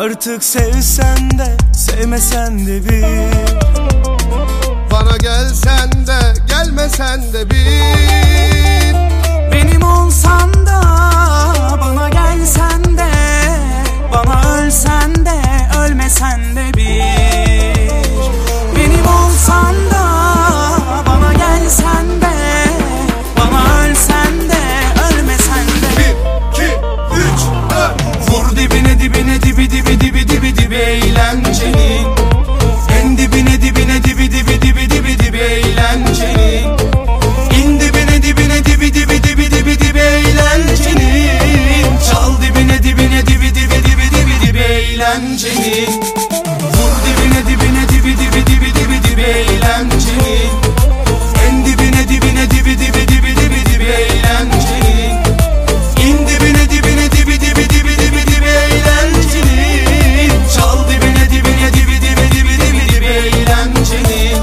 Artık sevsen de sevmesen de bir. Bana gelsen de gelmesen de bir. Benim olsan da bana gelsen de, bana ölsen de ölmesen de bir. Benim olsan da bana gelsen de, bana ölsen de ölmesen de. 1, 2, 3, 4. Vur dibine dibine dibi dibi dibi dibi dibi eğlencenin. En dibine dibine dibi dibi dibi dibi dibi eğlencenin. İn dibine dibine dibi dibi dibi dibi dibi eğlencenin. Çal dibine dibine dibi dibi dibi dibi dibi eğlencenin. Vur dibine dibine dibi dibi dibi dibi dibi eğlencenin. En dibine dibine dibi dibi dibi dibi dibi eğlencenin. İn dibine dibine dibi dibi dibi dibi dibi eğlencenin. Çal dibine dibine dibi dibi dibi dibi dibi eğlencenin.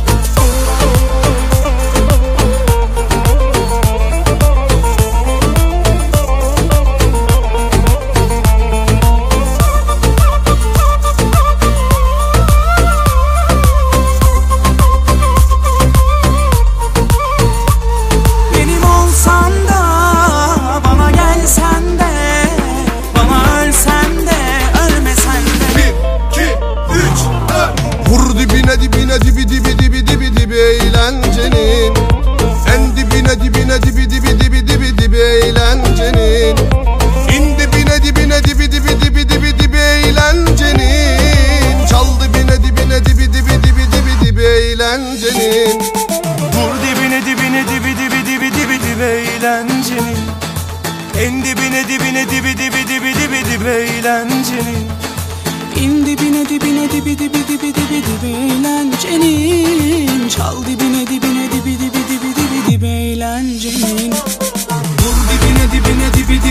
Benim olsan da bana gelsen de, bana ölsen de ölmesen de. 1, 2, 3, 4. Vur dibine dibine dibi dibi dibi dibi dibi eğlencenin. En dibine dibine dibi dibi dibi dibi dibi eğlencenin. İn dibine dibine dibi dibi dibi dibi dibi eğlencenin. Çal dibine dibine dibi dibi dibi dibi dibi eğlencenin. Vur dibine dibine dibi dibi dibi dibi dibi eğlencenin. En dibine dibine dibi dibi dibi dibi dibi eğlencenin. İn dibine dibine dibi dibi dibi dibi dibi eğlencenin. Çal dibine dibine dibi dibi dibi dibi dibi eğlencenin. Vur dibine dibine dibi